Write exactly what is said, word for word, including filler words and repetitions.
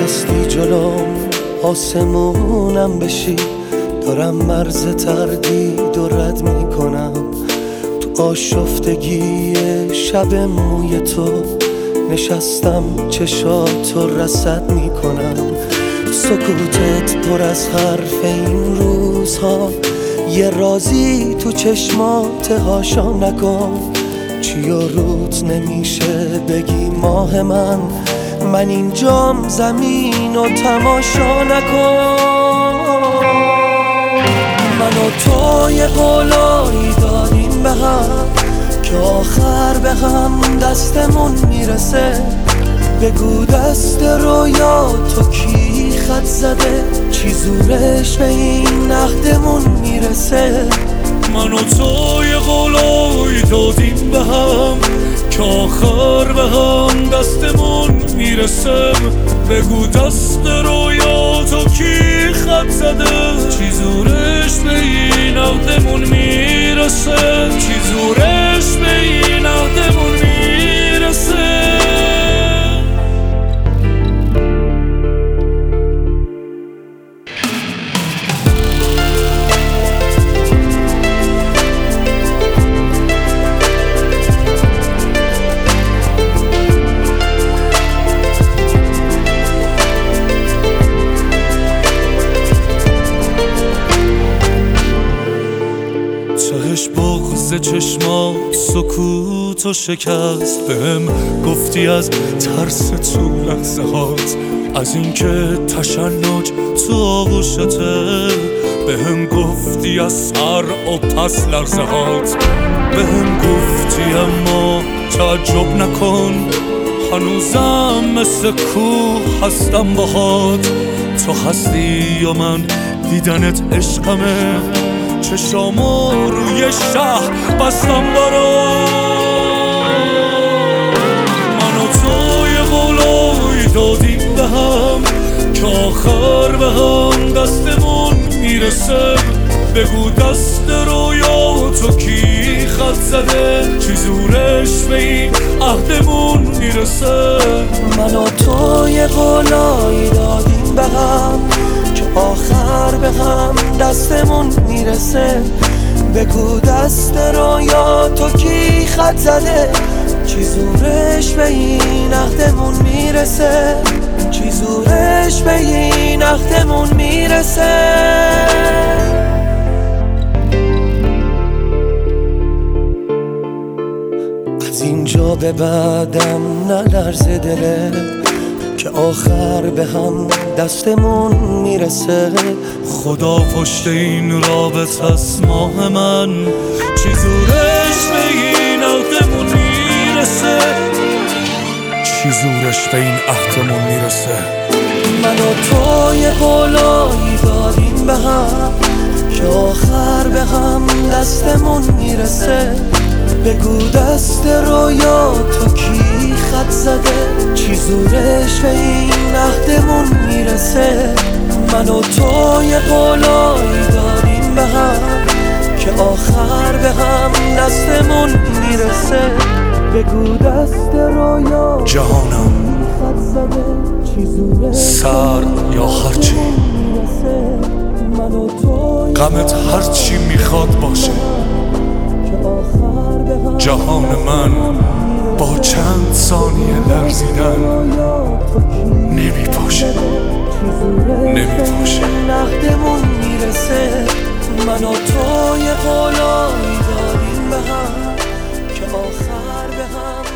نشستی جلوم آسمونم بشی، دارم مرز تردید و رد میکنم. تو آشفتگی شب موی تو نشستم، چشاتو رصد میکنم. سکوتت پر از حرف این روزها، یه رازی تو چشمات هاشا نکن. چی و روت نمیشه بگی ماه من، من اینجام زمین و تماشا نکن. من و تو یه قولایی دادیم به هم که آخر به هم دستمون میرسه. بگو دست رویا تو کی خط زده، چی زورش به این عهدمون میرسه. من و تو یه قولایی دادیم به هم که آخر به هم دستمون میرسه. بگو دست رویا تو کی خط زده، چی زورش به این عهدمون میرسه. چی زورش به این عهدمون میرسه. تهش بغض چشمات سکوت و شکست، بهم گفتی از ترس تو لحظه هات، از اینکه تشنج تو آغوشته. بهم گفتی از سر و پس لرزه هات، بهم گفتی اما تعجب نکن، هنوزم مثل کوه هستم باهات. تو هستی و من دیدنت عشقمه، چشامو روی شهر بستم برات. من و تو یه قولایی دادیم به هم که آخر به هم دستمون میرسه. بگو دست رویا تو کی خط زده، چی زورش به این عهدمون میرسه. من و تو یه قولایی دادیم به هم که آخر به هم دستمون میرسه. بگو دست رویا تو کی خط زده، چی زورش به این عهدمون میرسه. چی زورش به این عهدمون میرسه. از اینجا به بعدم نلرزه دلت که آخر به هم دستمون میرسه. خدا پشت این رابط از ماه من، چی زورش به این عهدمون میرسه. چی زورش به این عهدمون میرسه. من و تو یه قولایی دادیم به هم که آخر به هم دستمون میرسه. بگو دست رویا تو کی خط زده، چی زورش به این عهدمون میرسه. من و تو یه قولایی داریم به هم که آخر به هم دستمون میرسه. بگو دست رویا جهانم خط زده، چی زورش سر یا هرچی، من و تو غمت هرچی میخواد باشه. جهان من با چند ثانیه لرزیدن نمیپاشه نمیپاشه. عهدمون میرسه. من و تو یه قولایی داریم به هم که آخر به هم